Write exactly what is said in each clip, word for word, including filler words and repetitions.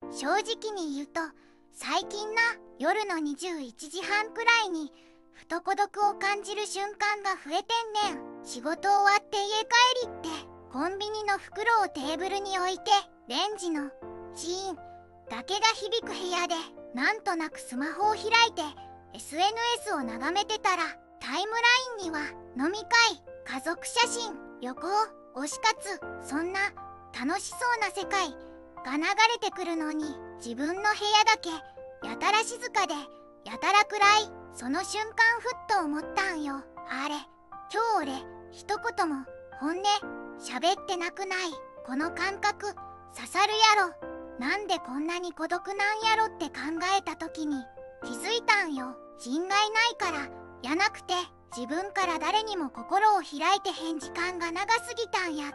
正直に言うと最近な、夜のにじゅういちじはんくらいにふと孤独を感じる瞬間が増えてんねん。仕事終わって家帰りってコンビニの袋をテーブルに置いてレンジのチーンだけが響く部屋でなんとなくスマホを開いて エスエヌエス を眺めてたら、タイムラインには飲み会、家族写真、旅行、推し活、そんな楽しそうな世界が流れてくるのに、自分の部屋だけやたら静かでやたら暗い。その瞬間ふっと思ったんよ。あれ、今日俺一言も本音喋ってなくない？この感覚刺さるやろ。なんでこんなに孤独なんやろって考えた時に気づいたんよ。人外ないからやなくて、自分から誰にも心を開いてへん時間が長すぎたんやって。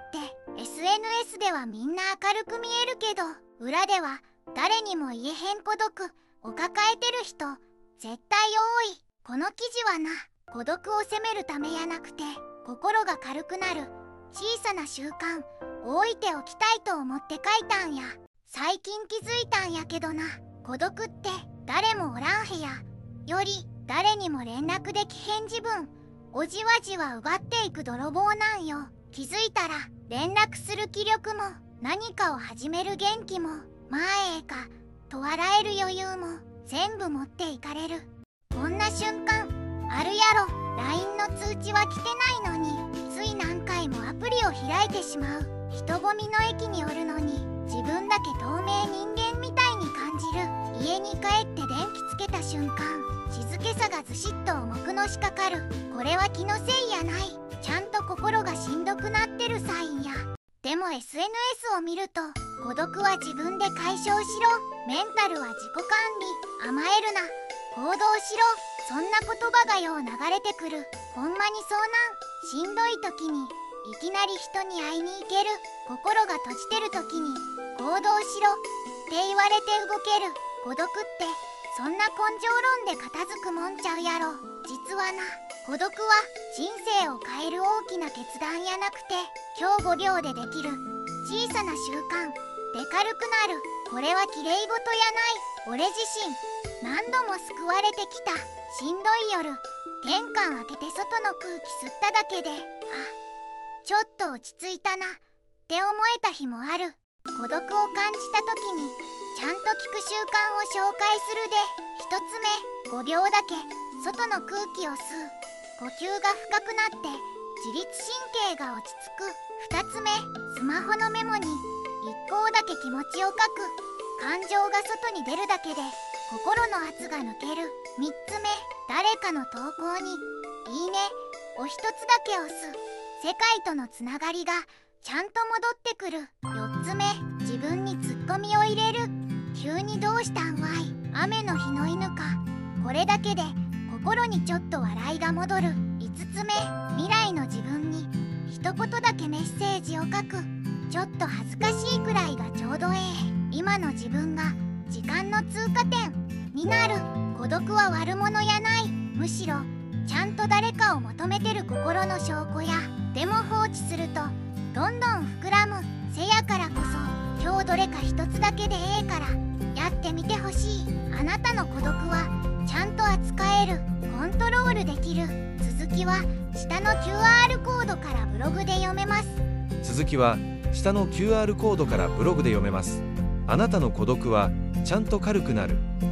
エスエヌエス ではみんな明るく見えるけど、裏では誰にも言えへん孤独を抱えてる人絶対多い。この記事はな、孤独を責めるためやなくて、心が軽くなる小さな習慣置いておきたいと思って書いたんや。最近気づいたんやけどな、孤独って誰もおらん部屋より誰にも連絡できへん自分をじわじわ奪っていく泥棒なんよ。気づいたら連絡する気力も何かを始める元気も、まあええかと笑える余裕も全部持っていかれる。こんな瞬間あるやろ。 ライン の通知は来てないのについ何回もアプリを開いてしまう。人混みの駅におるのに自分だけ透明人間みたいに感じる。家に帰って電気つけた瞬間、静けさがずしっと重くのしかかる。これは気のせいやない、ちゃんと心がしんどくなってるサインや。でも エスエヌエス を見ると、孤独は自分で解消しろ、メンタルは自己管理、甘えるな、行動しろ、そんな言葉がよう流れてくる。ほんまにそうなん。しんどい時にいきなり人に会いに行ける。心が閉じてる時に行動しろって言われて動ける。孤独ってそんな根性論で片付くもんちゃうやろ。実はな、孤独は人生を変える大きな決断やなくて、今日ごびょうでできる小さな習慣で軽くなる。これはきれいごとやない。俺自身何度も救われてきた。しんどい夜、玄関開けて外の空気吸っただけで、あ、ちょっと落ち着いたなって思えた日もある。孤独を感じた時にちゃんと聞く習慣を紹介するで。ひとつめ、ごびょうだけ外の空気を吸う。呼吸が深くなって自律神経が落ち着く。ふたつめ、スマホのメモに一行だけ気持ちを書く。感情が外に出るだけで心の圧が抜ける。みっつめ、誰かの投稿にいいねをひとつだけ押す。世界とのつながりがちゃんと戻ってくる。よっつめ、自分にツッコミを入れる。急にどうしたんわい、雨の日の犬か。これだけで心にちょっと笑いが戻る。いつつめ、未来の自分に一言だけメッセージを書く。ちょっと恥ずかしいくらいがちょうどええ。今の自分が時間の通過点になる。孤独は悪者やない、むしろちゃんと誰かを求めてる心の証拠や。でも放置するとどんどん膨らむ。せやからこそ今日どれか一つだけでええからやってみてほしい。あなたの孤独はちゃんと扱える、コントロールできる。続きは下の キューアール コードからブログで読めます。 続きは下の キューアール コードからブログで読めます。あなたの孤独はちゃんと軽くなる。